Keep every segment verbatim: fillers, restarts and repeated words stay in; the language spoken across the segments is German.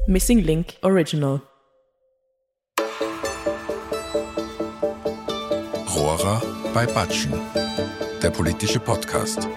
Missing Link Original. Rohrer bei Batschen, der politische Podcast.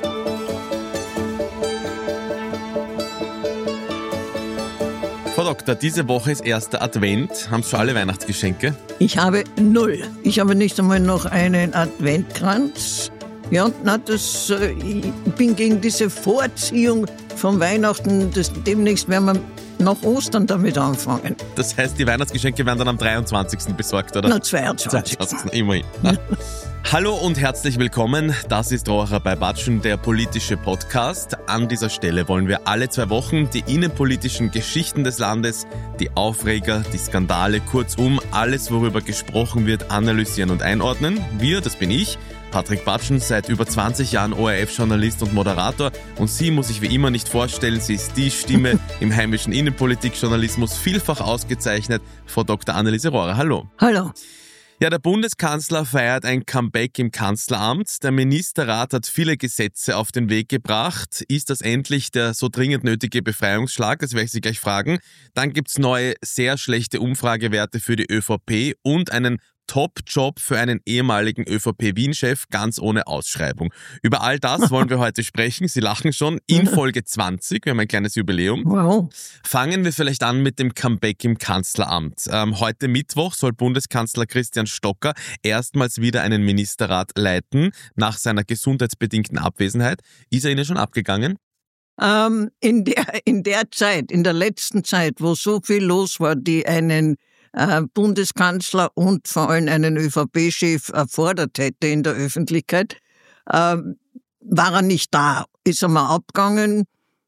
Frau Doktor, diese Woche ist erster Advent. Haben Sie schon alle Weihnachtsgeschenke? Ich habe null. Ich habe nicht einmal noch einen Adventkranz. Ja, na, das, äh, ich bin gegen diese Vorziehung von Weihnachten. Das, demnächst werden wir nach Ostern damit anfangen. Das heißt, die Weihnachtsgeschenke werden dann am dreiundzwanzigsten besorgt, oder? Na, zweiundzwanzigsten zweiundzwanzigsten Immerhin. Hallo und herzlich willkommen. Das ist Rohrer bei Batschen, der politische Podcast. An dieser Stelle wollen wir alle zwei Wochen die innenpolitischen Geschichten des Landes, die Aufreger, die Skandale, kurzum alles, worüber gesprochen wird, analysieren und einordnen. Wir, das bin ich, Patrick Batschen, seit über zwanzig Jahren O R F-Journalist und Moderator. Und sie muss ich wie immer nicht vorstellen, sie ist die Stimme im heimischen Innenpolitikjournalismus, vielfach ausgezeichnet, Frau Doktor Anneliese Rohrer. Hallo. Hallo. Ja, der Bundeskanzler feiert ein Comeback im Kanzleramt. Der Ministerrat hat viele Gesetze auf den Weg gebracht. Ist das endlich der so dringend nötige Befreiungsschlag? Das werde ich Sie gleich fragen. Dann gibt's neue, sehr schlechte Umfragewerte für die ÖVP und einen Top-Job für einen ehemaligen ÖVP-Wien-Chef, ganz ohne Ausschreibung. Über all das wollen wir heute sprechen. Sie lachen schon. In Folge zwanzig, wir haben ein kleines Jubiläum. Wow. Fangen wir vielleicht an mit dem Comeback im Kanzleramt. Ähm, heute Mittwoch soll Bundeskanzler Christian Stocker erstmals wieder einen Ministerrat leiten, nach seiner gesundheitsbedingten Abwesenheit. Ist er Ihnen schon abgegangen? Ähm, in der, in der Zeit, in der letzten Zeit, wo so viel los war, die einen äh, Bundeskanzler und vor allem einen ÖVP-Chef erfordert hätte in der Öffentlichkeit, äh, war er nicht da. Ist er mal abgegangen?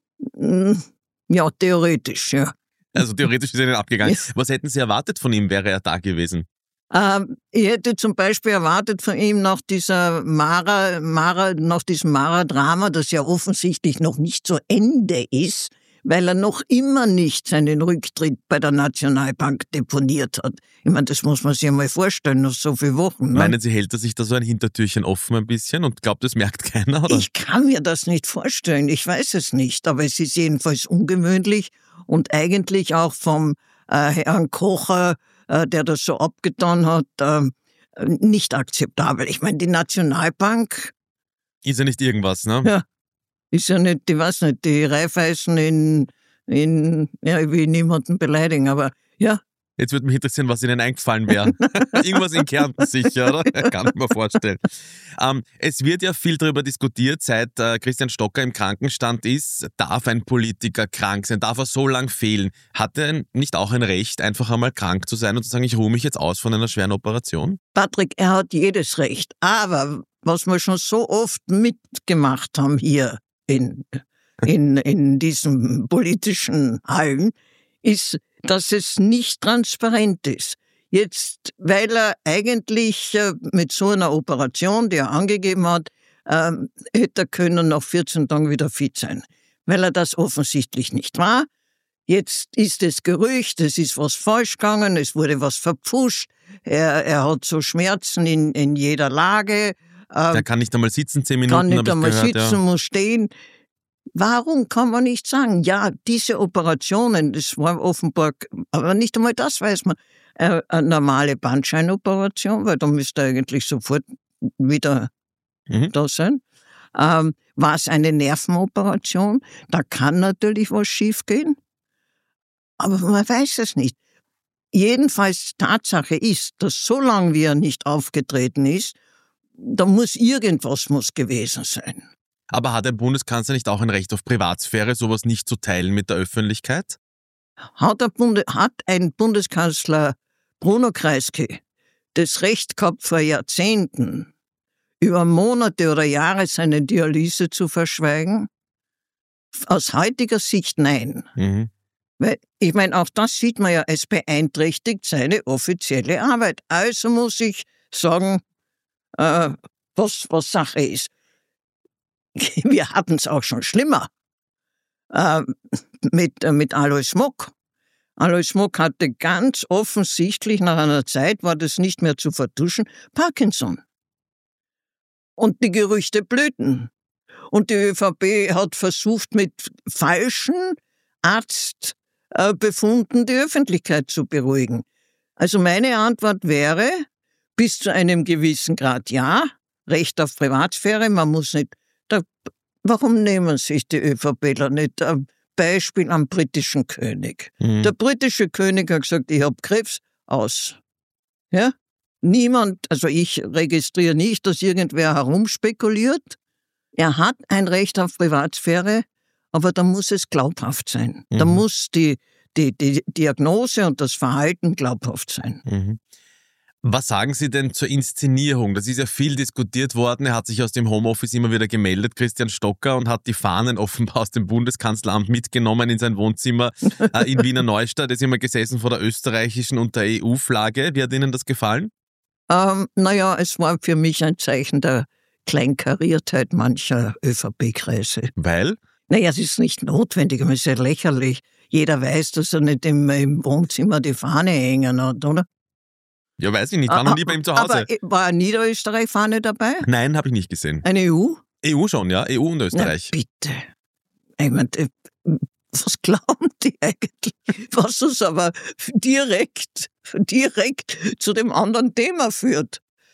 Ja, theoretisch, ja. Also theoretisch ist er Ihnen abgegangen. Ja. Was hätten Sie erwartet von ihm, wäre er da gewesen? Ähm, ich hätte zum Beispiel erwartet von ihm nach dieser Mara, Mara, nach diesem Mara-Drama, das ja offensichtlich noch nicht zu Ende ist, weil er noch immer nicht seinen Rücktritt bei der Nationalbank deponiert hat. Ich meine, das muss man sich einmal vorstellen, nach so vielen Wochen. Ne? Meinen Sie, hält er sich da so ein Hintertürchen offen ein bisschen und glaubt, das merkt keiner, oder? Ich kann mir das nicht vorstellen, ich weiß es nicht, aber es ist jedenfalls ungewöhnlich und eigentlich auch vom äh, Herrn Kocher, äh, der das so abgetan hat, äh, nicht akzeptabel. Ich meine, die Nationalbank... Ist ja nicht irgendwas, ne? Ja. Ist ja nicht, ich weiß nicht, die Raiffeisen in, in, ja, ich will niemanden beleidigen, aber ja. Jetzt würde mich interessieren, was Ihnen eingefallen wäre. Irgendwas in Kärnten sicher, oder? Kann ich mir vorstellen. Ähm, es wird ja viel darüber diskutiert, seit äh, Christian Stocker im Krankenstand ist, darf ein Politiker krank sein, darf er so lang fehlen? Hat er nicht auch ein Recht, einfach einmal krank zu sein und zu sagen, ich ruhe mich jetzt aus von einer schweren Operation? Patrick, er hat jedes Recht, aber was wir schon so oft mitgemacht haben hier in, in, in diesen politischen Hallen, ist, dass es nicht transparent ist. Jetzt, weil er eigentlich äh, mit so einer Operation, die er angegeben hat, äh, hätte er können nach vierzehn Tagen wieder fit sein. Weil er das offensichtlich nicht war. Jetzt ist es Gerücht, es ist was falsch gegangen, es wurde was verpfuscht, er, er hat so Schmerzen in, in jeder Lage. Äh, Der kann nicht einmal sitzen, zehn Minuten, kann nicht habe ich einmal gehört, sitzen, ja. muss stehen. Warum kann man nicht sagen, ja, diese Operationen, das war offenbar, aber nicht einmal das weiß man, äh, eine normale Bandscheinoperation, weil da müsste er eigentlich sofort wieder Mhm. da sein. Ähm, war es eine Nervenoperation? Da kann natürlich was schiefgehen, aber man weiß es nicht. Jedenfalls Tatsache ist, dass so lange wie er nicht aufgetreten ist, da muss irgendwas muss gewesen sein. Aber hat ein Bundeskanzler nicht auch ein Recht auf Privatsphäre, sowas nicht zu teilen mit der Öffentlichkeit? Hat, der Bunde, hat ein Bundeskanzler Bruno Kreisky das Recht gehabt, vor Jahrzehnten über Monate oder Jahre seine Dialyse zu verschweigen? Aus heutiger Sicht nein. Mhm. Weil, ich meine, auch das sieht man ja, es beeinträchtigt seine offizielle Arbeit. Also muss ich sagen, äh, was, was Sache ist. Wir hatten es auch schon schlimmer äh, mit, äh, mit Alois Mock. Alois Mock hatte ganz offensichtlich nach einer Zeit, war das nicht mehr zu vertuschen, Parkinson. Und die Gerüchte blühten. Und die ÖVP hat versucht, mit falschen Arzt äh, befunden, die Öffentlichkeit zu beruhigen. Also meine Antwort wäre, bis zu einem gewissen Grad ja, Recht auf Privatsphäre, man muss nicht, da, warum nehmen sich die ÖVPler nicht ein Beispiel am britischen König? Mhm. Der britische König hat gesagt, ich habe Krebs, aus. Ja? Niemand, also ich registriere nicht, dass irgendwer herumspekuliert. Er hat ein Recht auf Privatsphäre, aber da muss es glaubhaft sein. Mhm. Da muss die, die, die Diagnose und das Verhalten glaubhaft sein. Mhm. Was sagen Sie denn zur Inszenierung? Das ist ja viel diskutiert worden. Er hat sich aus dem Homeoffice immer wieder gemeldet, Christian Stocker, und hat die Fahnen offenbar aus dem Bundeskanzleramt mitgenommen in sein Wohnzimmer äh, in Wiener Neustadt. Er ist immer gesessen vor der österreichischen und der E U-Flagge. Wie hat Ihnen das gefallen? Ähm, naja, es war für mich ein Zeichen der Kleinkariertheit mancher ÖVP-Kreise. Weil? Naja, es ist nicht notwendig, aber es ist ja lächerlich. Jeder weiß, dass er nicht im, im Wohnzimmer die Fahne hängen hat, oder? Ja, weiß ich nicht. War noch nie bei ihm zu Hause. Aber war eine Niederösterreich-Fahne dabei? Nein, habe ich nicht gesehen. Eine E U? E U schon, ja. E U und Österreich. Na, bitte. Ich meine, was glauben die eigentlich? Was uns aber direkt, direkt zu dem anderen Thema führt.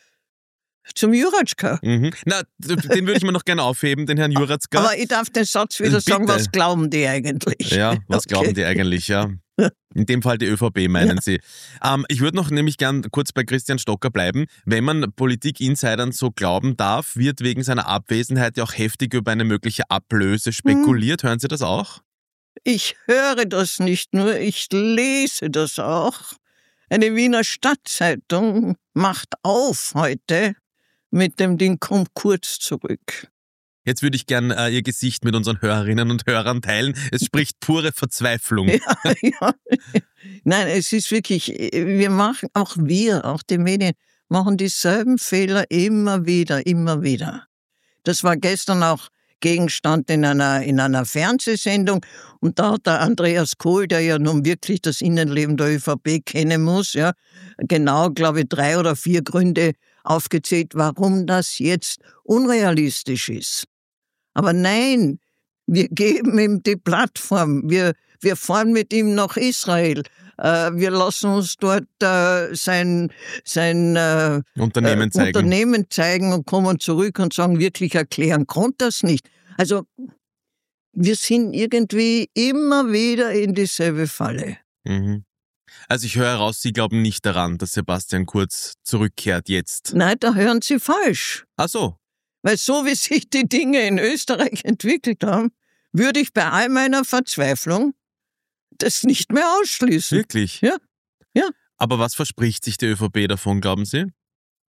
Zum Juratschka. Mhm. Na, den würde ich mir noch gerne aufheben, den Herrn Juratschka. Aber ich darf den Satz wieder Bitte. sagen, was glauben die eigentlich? Ja, was Okay. glauben die eigentlich, ja. In dem Fall die ÖVP, meinen Ja. Sie. Ähm, ich würde noch nämlich gern kurz bei Christian Stocker bleiben. Wenn man Politik-Insidern so glauben darf, wird wegen seiner Abwesenheit ja auch heftig über eine mögliche Ablöse spekuliert. Hören Sie das auch? Ich höre das nicht nur, ich lese das auch. Eine Wiener Stadtzeitung macht auf heute mit dem Ding kommt kurz zurück. Jetzt würde ich gern äh, Ihr Gesicht mit unseren Hörerinnen und Hörern teilen. Es spricht pure Verzweiflung. Ja, ja. Nein, es ist wirklich, wir machen, auch wir, auch die Medien, machen dieselben Fehler immer wieder, immer wieder. Das war gestern auch Gegenstand in einer, in einer Fernsehsendung und da hat der Andreas Kohl, der ja nun wirklich das Innenleben der ÖVP kennen muss, ja, genau, glaube ich, drei oder vier Gründe aufgezählt, warum das jetzt unrealistisch ist. Aber nein, wir geben ihm die Plattform, wir, wir fahren mit ihm nach Israel, äh, wir lassen uns dort äh, sein, sein äh, Unternehmen äh, zeigen. Unternehmen zeigen und kommen zurück und sagen, wirklich erklären konnte das nicht. Also wir sind irgendwie immer wieder in dieselbe Falle. Mhm. Also ich höre heraus, Sie glauben nicht daran, dass Sebastian Kurz zurückkehrt jetzt. Nein, da hören Sie falsch. Ach so. Weil so wie sich die Dinge in Österreich entwickelt haben, würde ich bei all meiner Verzweiflung das nicht mehr ausschließen. Wirklich? Ja, ja. Aber was verspricht sich die ÖVP davon, glauben Sie? Ich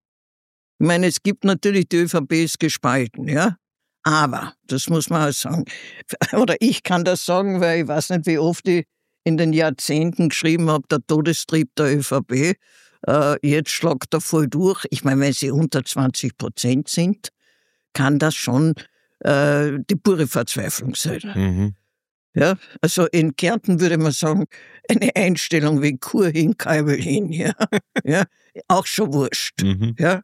meine, es gibt natürlich, die ÖVP ist gespalten, ja. Aber, das muss man auch sagen, oder ich kann das sagen, weil ich weiß nicht, wie oft ich in den Jahrzehnten geschrieben habe, der Todestrieb der ÖVP, äh, jetzt schlagt er voll durch. Ich meine, wenn sie unter zwanzig Prozent sind, kann das schon äh, die pure Verzweiflung sein. Mhm. Ja, also in Kärnten würde man sagen, eine Einstellung wie Kur hin, Kalbel hin, ja, ja, auch schon wurscht, Mhm. ja.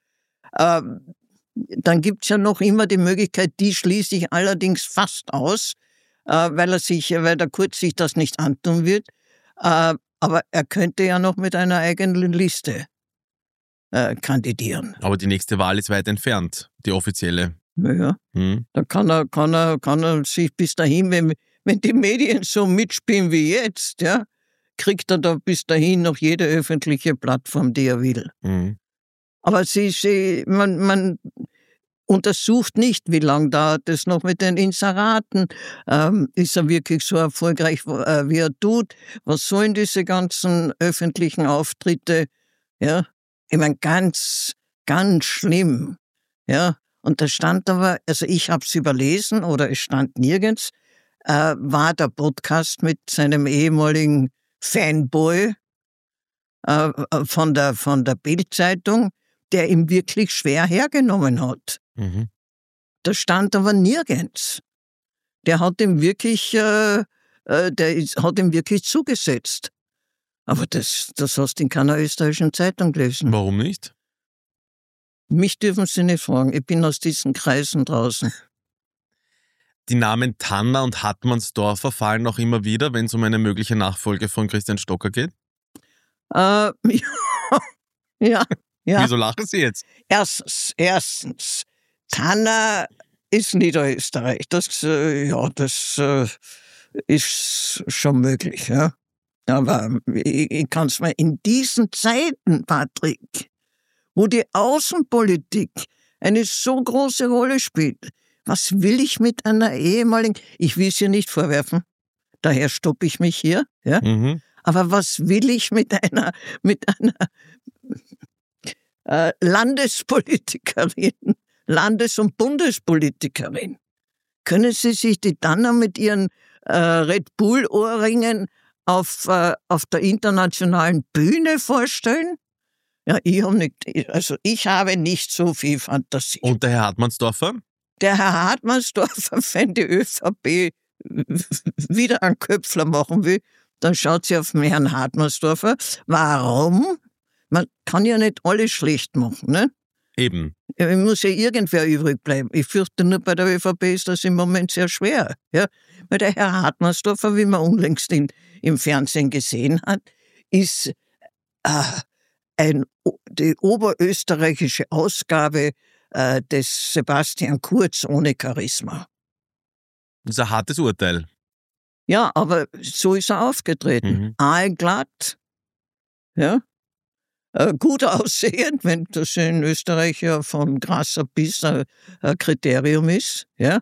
Ähm, dann gibt's ja noch immer die Möglichkeit, die schließe ich allerdings fast aus, äh, weil er sich, weil der Kurz sich das nicht antun wird, äh, aber er könnte ja noch mit einer eigenen Liste äh, kandidieren. Aber die nächste Wahl ist weit entfernt, die offizielle. Ja, Hm. da kann er, kann er, kann er sich bis dahin, wenn, wenn die Medien so mitspielen wie jetzt, ja, kriegt er da bis dahin noch jede öffentliche Plattform, die er will. Mhm. Aber sie, sie, man, man untersucht nicht, wie lange dauert es noch mit den Inseraten. Ähm, ist er wirklich so erfolgreich, äh, wie er tut? Was sollen diese ganzen öffentlichen Auftritte? Ja, ich meine, ganz, ganz schlimm. Ja, und da stand aber, also ich habe es überlesen oder es stand nirgends, äh, war der Podcast mit seinem ehemaligen Fanboy äh, von der, von der Bild-Zeitung, der ihm wirklich schwer hergenommen hat. Mhm. Das stand aber nirgends. Der hat ihm wirklich, äh, äh, der ist, hat ihm wirklich zugesetzt. Aber das, das hast du in keiner österreichischen Zeitung gelesen. Warum nicht? Mich dürfen Sie nicht fragen, ich bin aus diesen Kreisen draußen. Die Namen Tanner und Hartmannsdorfer fallen auch immer wieder, wenn es um eine mögliche Nachfolge von Christian Stocker geht? Äh, ja, ja. Wieso lachen Sie jetzt? Erstens, erstens, Tanner ist Niederösterreich. Das, äh, ja, das äh, ist schon möglich, ja. Aber ich, ich kann es mir in diesen Zeiten, Patrick, wo die Außenpolitik eine so große Rolle spielt, was will ich mit einer ehemaligen, ich will es ihr nicht vorwerfen, daher stoppe ich mich hier, ja. Mhm. Aber was will ich mit einer, mit einer äh, Landespolitikerin, Landes- und Bundespolitikerin? Können Sie sich die Tanner mit ihren äh, Red Bull-Ohrringen auf, äh, auf der internationalen Bühne vorstellen? Ja, ich habe nicht, also ich habe nicht so viel Fantasie. Und der Herr Hartmannsdorfer? Der Herr Hartmannsdorfer, wenn die ÖVP wieder einen Köpfler machen will, dann schaut sie auf den Herrn Hartmannsdorfer. Warum? Man kann ja nicht alles schlecht machen, ne? Eben. Es muss ja irgendwer übrig bleiben. Ich fürchte, nur bei der ÖVP ist das im Moment sehr schwer. Ja? Weil der Herr Hartmannsdorfer, wie man unlängst in, im Fernsehen gesehen hat, ist äh, ein, die oberösterreichische Ausgabe äh, des Sebastian Kurz ohne Charisma. Das ist ein hartes Urteil. Ja, aber so ist er aufgetreten. Mhm. Aalglatt, ja, äh, gut aussehend, wenn das in Österreich ja von Grasser bis ein Kriterium ist, ja,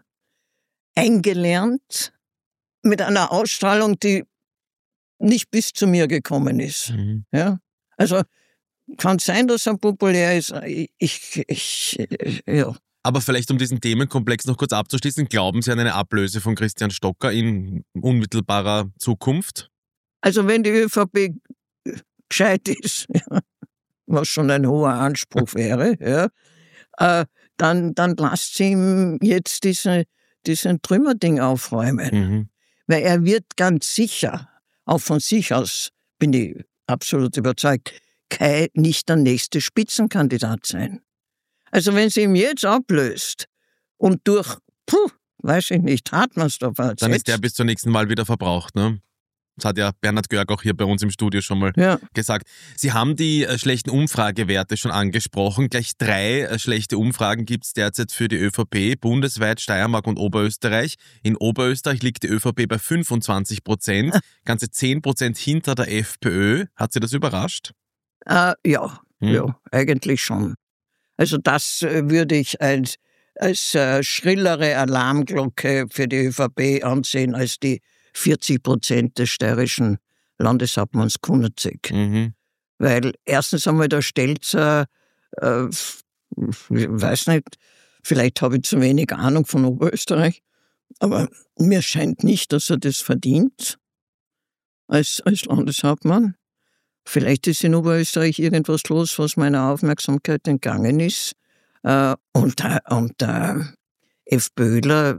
eingelernt, mit einer Ausstrahlung, die nicht bis zu mir gekommen ist. Mhm. Ja, also kann sein, dass er populär ist. Ich, ich, ja. Aber vielleicht, um diesen Themenkomplex noch kurz abzuschließen, glauben Sie an eine Ablöse von Christian Stocker in unmittelbarer Zukunft? Also wenn die ÖVP gescheit ist, ja, was schon ein hoher Anspruch wäre, ja, äh, dann, dann lasst sie ihm jetzt diese, diesen Trümmerding aufräumen. Mhm. Weil er wird ganz sicher, auch von sich aus, bin ich absolut überzeugt, kein, nicht der nächste Spitzenkandidat sein. Also wenn sie ihn jetzt ablöst und durch, puh, weiß ich nicht, Hartmannsdorfer ersetzt. Dann ist der bis zur nächsten Wahl wieder verbraucht, ne? Das hat ja Bernhard Görg auch hier bei uns im Studio schon mal ja. gesagt. Sie haben die äh, schlechten Umfragewerte schon angesprochen. Gleich drei äh, schlechte Umfragen gibt es derzeit für die ÖVP, bundesweit, Steiermark und Oberösterreich. In Oberösterreich liegt die ÖVP bei fünfundzwanzig Prozent, ganze zehn Prozent hinter der FPÖ. Hat Sie das überrascht? Äh, ja, Hm. ja, eigentlich schon. Also das äh, würde ich als, als äh, schrillere Alarmglocke für die ÖVP ansehen als die vierzig Prozent des steirischen Landeshauptmanns Kunert-Zig. Mhm. Weil erstens einmal der Stelzer, äh, ich weiß nicht, vielleicht habe ich zu wenig Ahnung von Oberösterreich, aber mir scheint nicht, dass er das verdient als, als Landeshauptmann. Vielleicht ist in Oberösterreich irgendwas los, was meiner Aufmerksamkeit entgangen ist. Äh, und der, und der FPÖler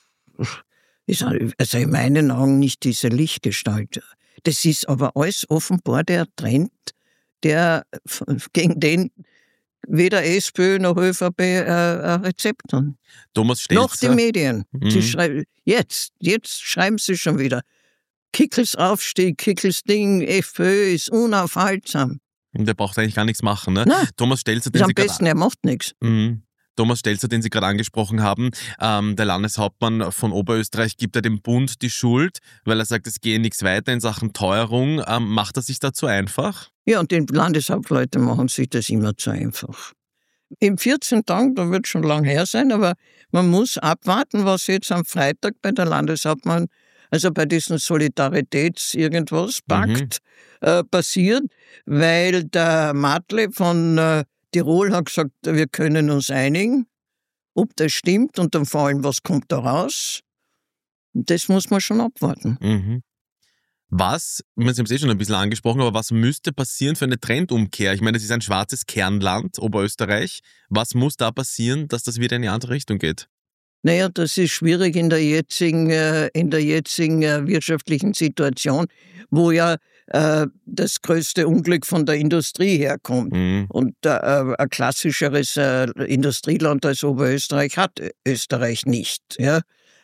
ist also in meinen Augen nicht diese Lichtgestalt. Das ist aber alles offenbar der Trend, der, gegen den weder SPÖ noch ÖVP äh, ein Rezept haben. Thomas Stelzer. Noch die Medien. Mhm. Sie schreiben, jetzt, jetzt schreiben sie schon wieder. Kickels Aufstieg, Kickels Ding, FPÖ ist unaufhaltsam. Der braucht eigentlich gar nichts machen, ne? Nein, Thomas Stelzer, ist den am Sie grad- besten, er macht nichts. Mhm. Thomas Stelzer, den Sie gerade angesprochen haben, ähm, der Landeshauptmann von Oberösterreich, gibt ja dem Bund die Schuld, weil er sagt, es gehe nichts weiter in Sachen Teuerung. Ähm, macht er sich da zu einfach? Ja, und die Landeshauptleute machen sich das immer zu einfach. In vierzehn Tagen, da wird schon lang her sein, aber man muss abwarten, was jetzt am Freitag bei der Landeshauptmann, also bei diesem Solidaritäts-Irgendwas-Pakt Mhm. äh, passiert, weil der Matle von äh, Tirol hat gesagt, wir können uns einigen, ob das stimmt und dann vor allem, was kommt da raus. Das muss man schon abwarten. Mhm. Was, Sie haben es eh schon ein bisschen angesprochen, aber was müsste passieren für eine Trendumkehr? Ich meine, es ist ein schwarzes Kernland, Oberösterreich. Was muss da passieren, dass das wieder in die andere Richtung geht? Naja, das ist schwierig in der jetzigen, äh, in der jetzigen äh, wirtschaftlichen Situation, wo ja äh, das größte Unglück von der Industrie herkommt. Mhm. Und äh, ein klassischeres äh, Industrieland als Oberösterreich hat Österreich nicht. Ja?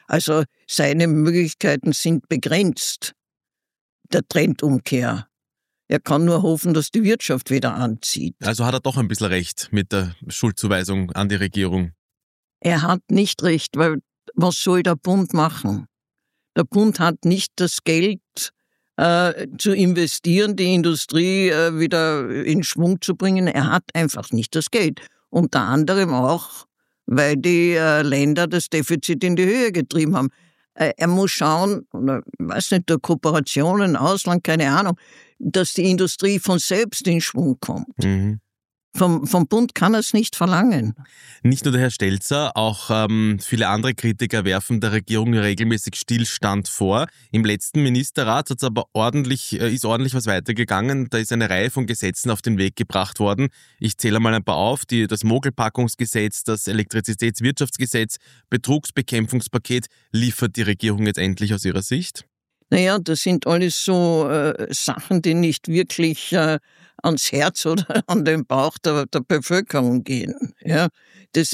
Also seine Möglichkeiten sind begrenzt. Der Trendumkehr. Er kann nur hoffen, dass die Wirtschaft wieder anzieht. Also hat er doch ein bisschen recht mit der Schuldzuweisung an die Regierung. Er hat nicht recht, weil was soll der Bund machen? Der Bund hat nicht das Geld äh, zu investieren, die Industrie äh, wieder in Schwung zu bringen. Er hat einfach nicht das Geld. Unter anderem auch, weil die äh, Länder das Defizit in die Höhe getrieben haben. Äh, er muss schauen, oder, ich weiß nicht, durch Kooperationen, Ausland, keine Ahnung, dass die Industrie von selbst in Schwung kommt. Mhm. Vom, vom Bund kann er es nicht verlangen. Nicht nur der Herr Stelzer, auch ähm, viele andere Kritiker werfen der Regierung regelmäßig Stillstand vor. Im letzten Ministerrat hat's aber ordentlich, äh, ist ordentlich was weitergegangen. Da ist eine Reihe von Gesetzen auf den Weg gebracht worden. Ich zähle mal ein paar auf. Die, das Mogelpackungsgesetz, das Elektrizitätswirtschaftsgesetz, Betrugsbekämpfungspaket. Liefert die Regierung jetzt endlich aus ihrer Sicht? Naja, das sind alles so äh, Sachen, die nicht wirklich äh, ans Herz oder an den Bauch der, der Bevölkerung gehen. Ja? Das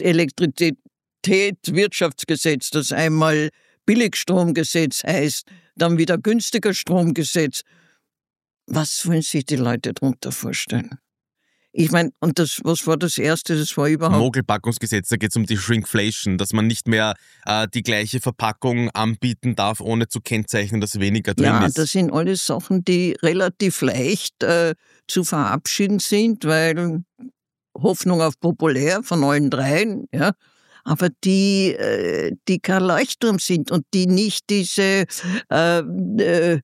Elektrizitätswirtschaftsgesetz, das einmal Billigstromgesetz heißt, dann wieder günstiger Stromgesetz. Was wollen sich die Leute darunter vorstellen? Ich meine, und das, was war das Erste? Das war überhaupt... Mogelpackungsgesetz, da geht es um die Shrinkflation, dass man nicht mehr äh, die gleiche Verpackung anbieten darf, ohne zu kennzeichnen, dass weniger drin ja, ist. Ja, das sind alles Sachen, die relativ leicht äh, zu verabschieden sind, weil Hoffnung auf populär von allen dreien, ja, aber die, äh, die kein Leuchtturm sind und die nicht diese äh, äh,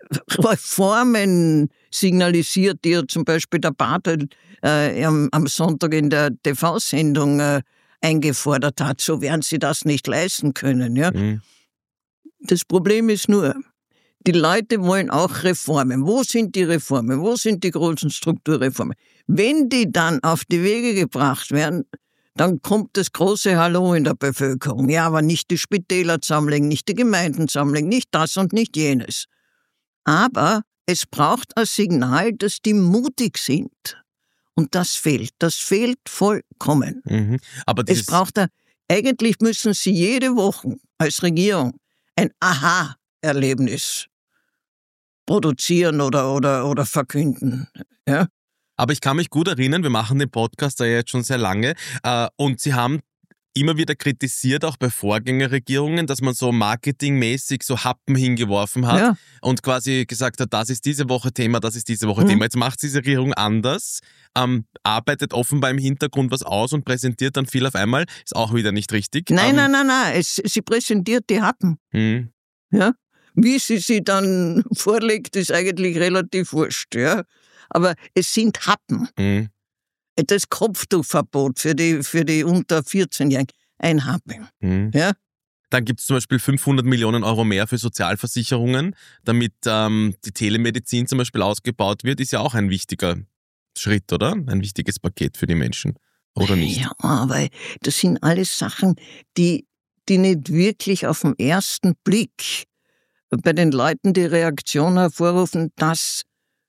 Reformen signalisiert, die ja zum Beispiel der Bartel äh, am, am Sonntag in der T V-Sendung äh, eingefordert hat. So werden sie das nicht leisten können. Ja? Mhm. Das Problem ist nur, die Leute wollen auch Reformen. Wo sind die Reformen? Wo sind die großen Strukturreformen? Wenn die dann auf die Wege gebracht werden, dann kommt das große Hallo in der Bevölkerung. Ja, aber nicht die Spitäler zusammenlegen, nicht die Gemeinden zusammenlegen, nicht das und nicht jenes. Aber es braucht ein Signal, dass die mutig sind. Und das fehlt. Das fehlt vollkommen. Mhm. Aber es braucht ein, eigentlich müssen sie jede Woche als Regierung ein Aha-Erlebnis produzieren oder, oder, oder verkünden. Ja? Aber ich kann mich gut erinnern, wir machen den Podcast da ja jetzt schon sehr lange äh, und Sie haben immer wieder kritisiert, auch bei Vorgängerregierungen, dass man so marketingmäßig so Happen hingeworfen hat Ja. und quasi gesagt hat, das ist diese Woche Thema, das ist diese Woche Mhm. Thema. Jetzt macht diese Regierung anders, ähm, arbeitet offenbar im Hintergrund was aus und präsentiert dann viel auf einmal. Ist auch wieder nicht richtig. Nein, ähm, nein, nein, nein. Es, sie präsentiert die Happen. mh, Ja? Wie sie sie dann vorlegt, ist eigentlich relativ wurscht. Ja? Aber es sind Happen. mh. Das Kopftuchverbot für die, für die unter vierzehn-Jährigen, ein Happen. Mhm. Ja? Dann gibt es zum Beispiel fünfhundert Millionen Euro mehr für Sozialversicherungen, damit ähm, die Telemedizin zum Beispiel ausgebaut wird, ist ja auch ein wichtiger Schritt, oder? Ein wichtiges Paket für die Menschen, oder nicht? Ja, aber das sind alles Sachen, die, die nicht wirklich auf den ersten Blick bei den Leuten die Reaktion hervorrufen, das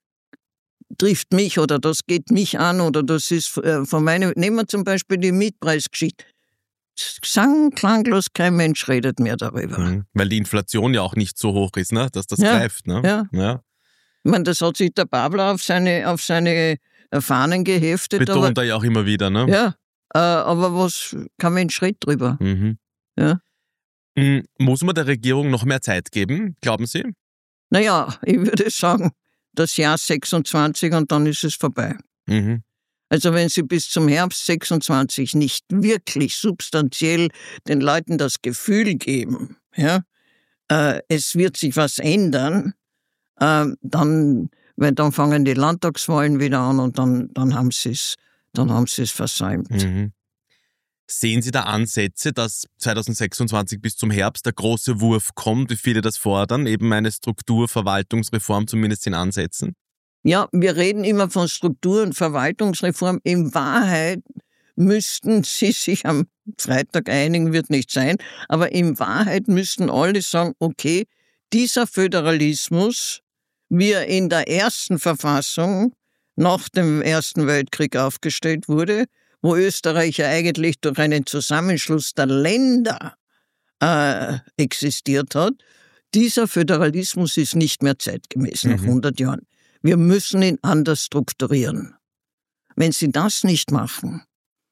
trifft mich oder das geht mich an oder das ist äh, von meinem... Nehmen wir zum Beispiel die Mietpreisgeschichte. Sang klanglos, kein Mensch redet mehr darüber. Mhm. Weil die Inflation ja auch nicht so hoch ist, ne? Dass das Ja, greift. Ne? ja. Ja. Ich meine, das hat sich der Babler auf seine, auf seine Fahnen geheftet. Betont aber, er ja auch immer wieder. Ne? ja, äh, aber was, kein Mensch redet drüber. Mhm. Ja. Mhm. Muss man der Regierung noch mehr Zeit geben, glauben Sie? Naja, ich würde sagen, das Jahr sechsundzwanzig und dann ist es vorbei. Mhm. Also wenn Sie bis zum Herbst sechsundzwanzig nicht wirklich substanziell den Leuten das Gefühl geben, ja, äh, es wird sich was ändern, äh, dann, weil dann fangen die Landtagswahlen wieder an und dann, dann haben Sie es, dann haben Sie es versäumt. Mhm. Sehen Sie da Ansätze, dass zweitausendsechsundzwanzig bis zum Herbst der große Wurf kommt, wie viele das fordern, eben eine Strukturverwaltungsreform zumindest in Ansätzen? Ja, wir reden immer von Struktur- und Verwaltungsreform. In Wahrheit müssten Sie sich am Freitag einigen, wird nicht sein, aber in Wahrheit müssten alle sagen, okay, dieser Föderalismus, wie er in der ersten Verfassung nach dem Ersten Weltkrieg aufgestellt wurde, wo Österreich ja eigentlich durch einen Zusammenschluss der Länder äh, existiert hat, dieser Föderalismus ist nicht mehr zeitgemäß nach Mhm. hundert Jahren. Wir müssen ihn anders strukturieren. Wenn Sie das nicht machen,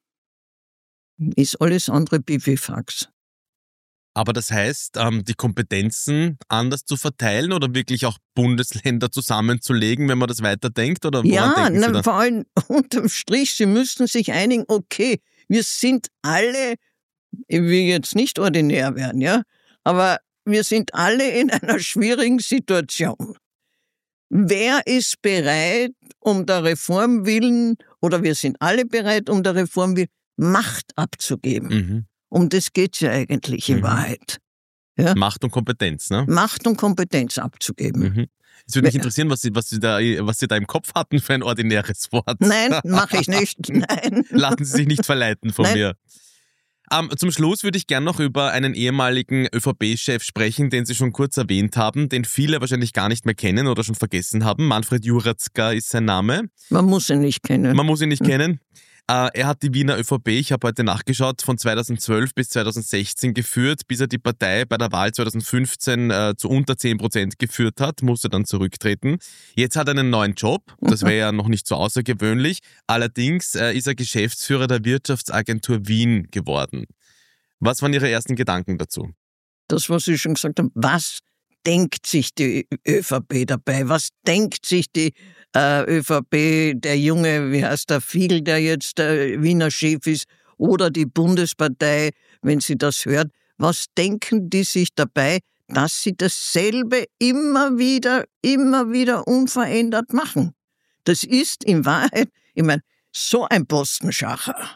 ist alles andere Pipifax. Aber das heißt, ähm, die Kompetenzen anders zu verteilen oder wirklich auch Bundesländer zusammenzulegen, wenn man das weiterdenkt? Oder woran Ja, denken Sie na, da? vor allem unterm Strich, Sie müssten sich einigen, okay, wir sind alle, ich will jetzt nicht ordinär werden, ja, aber wir sind alle in einer schwierigen Situation. Wer ist bereit, um der Reform willen, oder wir sind alle bereit, um der Reform willen, Macht abzugeben? Mhm. Um das geht's ja eigentlich in Mhm. Wahrheit. Ja? Macht und Kompetenz, ne? Macht und Kompetenz abzugeben. Mhm. Es würde mich We- interessieren, was Sie, was, Sie da, was Sie da im Kopf hatten für ein ordinäres Wort. Nein, mache ich nicht. Nein. Lassen Sie sich nicht verleiten von Nein. mir. Ähm, zum Schluss würde ich gern noch über einen ehemaligen ÖVP-Chef sprechen, den Sie schon kurz erwähnt haben, den viele wahrscheinlich gar nicht mehr kennen oder schon vergessen haben. Manfred Juratzka ist sein Name. Man muss ihn nicht kennen. Man muss ihn nicht kennen. Äh, er hat die Wiener ÖVP, ich habe heute nachgeschaut, von zweitausendzwölf bis zweitausendsechzehn geführt, bis er die Partei bei der Wahl zweitausendfünfzehn äh, zu unter zehn Prozent geführt hat, musste dann zurücktreten. Jetzt hat er einen neuen Job, das wäre ja noch nicht so außergewöhnlich. Allerdings äh, ist er Geschäftsführer der Wirtschaftsagentur Wien geworden. Was waren Ihre ersten Gedanken dazu? Das, was ich schon gesagt habe, was denkt sich die ÖVP dabei? Was denkt sich die äh, ÖVP, der junge, wie heißt der Fiegel, der jetzt der Wiener Chef ist, oder die Bundespartei, wenn sie das hört, was denken die sich dabei, dass sie dasselbe immer wieder, immer wieder unverändert machen? Das ist in Wahrheit, ich meine, so ein Postenschacher,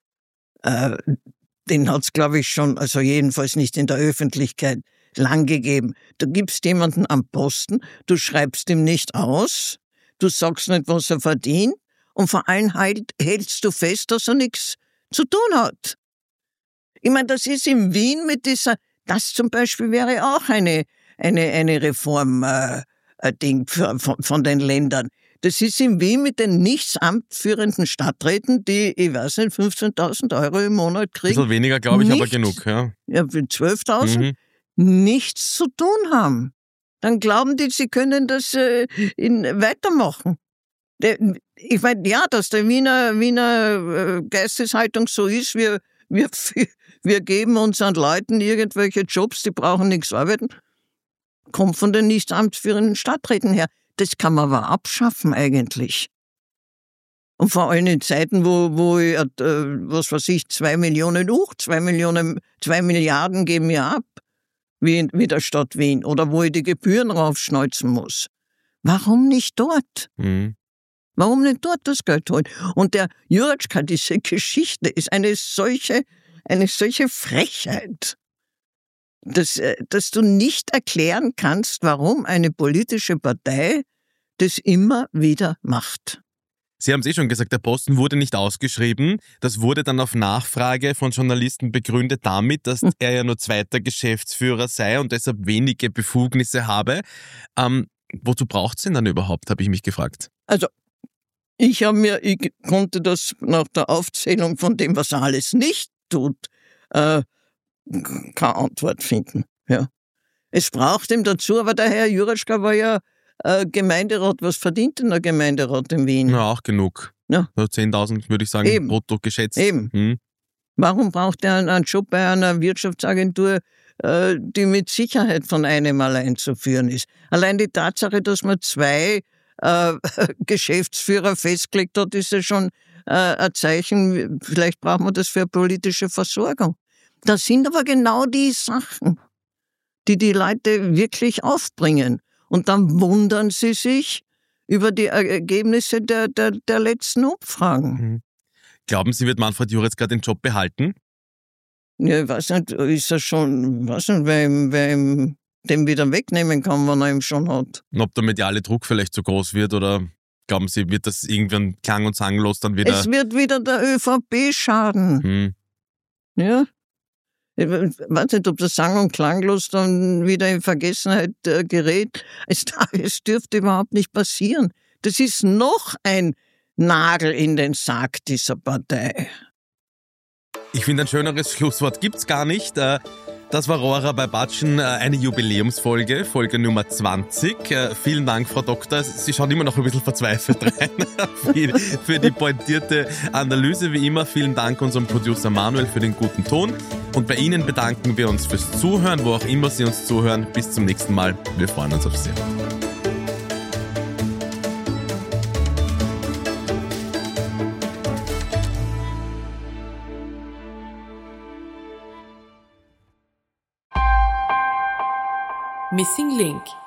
äh, den hat's, glaube ich, schon, also jedenfalls nicht in der Öffentlichkeit, lang gegeben. Du gibst jemanden am Posten, du schreibst ihm nicht aus, du sagst nicht, was er verdient, und vor allem halt, hältst du fest, dass er nichts zu tun hat. Ich meine, das ist in Wien mit dieser, das zum Beispiel wäre auch eine, eine, eine Reform, äh, ein Ding für, von, von den Ländern. Das ist in Wien mit den nichts amtführenden Stadträten, die, ich weiß nicht, fünfzehntausend Euro im Monat Ein kriegen. bisschen weniger, glaube ich, aber Nichts. genug. Ja. Ja, für zwölftausend. Mhm. Nichts zu tun haben. Dann glauben die, sie können das äh, in, weitermachen. Der, ich meine, ja, dass der Wiener, Wiener äh, Geisteshaltung so ist, wir, wir, wir geben unseren Leuten irgendwelche Jobs, die brauchen nichts arbeiten, kommt von den nichtsamtsführenden Stadträten her. Das kann man aber abschaffen eigentlich. Und vor allem in Zeiten, wo, wo ich, äh, was weiß ich, zwei Millionen, uch, zwei Millionen, zwei Milliarden geben wir ab, wie, wie der Stadt Wien, oder wo ich die Gebühren raufschneuzen muss. Warum nicht dort? Mhm. Warum nicht dort das Geld holen? Und der Jurczka, diese Geschichte ist eine solche, eine solche Frechheit, dass, äh, dass du nicht erklären kannst, warum eine politische Partei das immer wieder macht. Sie haben es eh schon gesagt, der Posten wurde nicht ausgeschrieben. Das wurde dann auf Nachfrage von Journalisten begründet damit, dass er ja nur zweiter Geschäftsführer sei und deshalb wenige Befugnisse habe. Ähm, wozu braucht es ihn dann überhaupt, habe ich mich gefragt. Also, ich habe mir, ich konnte das nach der Aufzählung von dem, was er alles nicht tut, äh, keine Antwort finden. Ja. Es braucht ihm dazu, aber der Herr Juraczka war ja äh, Gemeinderat. Was verdient denn der Gemeinderat in Wien? Ja, auch genug. Ja. So zehntausend würde ich sagen, Eben. brutto geschätzt. Eben. Hm. Warum braucht er einen Job bei einer Wirtschaftsagentur, äh, die mit Sicherheit von einem allein zu führen ist? Allein die Tatsache, dass man zwei äh, Geschäftsführer festgelegt hat, ist ja schon äh, ein Zeichen, vielleicht braucht man das für eine politische Versorgung. Das sind aber genau die Sachen, die die Leute wirklich aufbringen. Und dann wundern sie sich über die Ergebnisse der, der, der letzten Umfragen. Mhm. Glauben Sie, wird Manfred Juraczka den Job behalten? Ja, ich weiß nicht, ist er schon, weiß nicht, wer ihm, wer ihm den wieder wegnehmen kann, wenn er ihn schon hat. Und ob der mediale Druck vielleicht so groß wird oder glauben Sie, wird das irgendwann klang- und sanglos dann wieder... Es wird wieder der ÖVP schaden. Hm. Ja? Ich weiß nicht, ob das sang- und klanglos dann wieder in Vergessenheit äh, gerät. Es, es dürfte überhaupt nicht passieren. Das ist noch ein Nagel in den Sarg dieser Partei. Ich finde, ein schöneres Schlusswort gibt's gar nicht. Das war Rohrer bei Batschen, eine Jubiläumsfolge, Folge Nummer zwanzig. Vielen Dank, Frau Doktor. Sie schaut immer noch ein bisschen verzweifelt rein für die pointierte Analyse. Wie immer, vielen Dank unserem Producer Manuel für den guten Ton. Und bei Ihnen bedanken wir uns fürs Zuhören, wo auch immer Sie uns zuhören. Bis zum nächsten Mal. Wir freuen uns auf Sie. Missing Link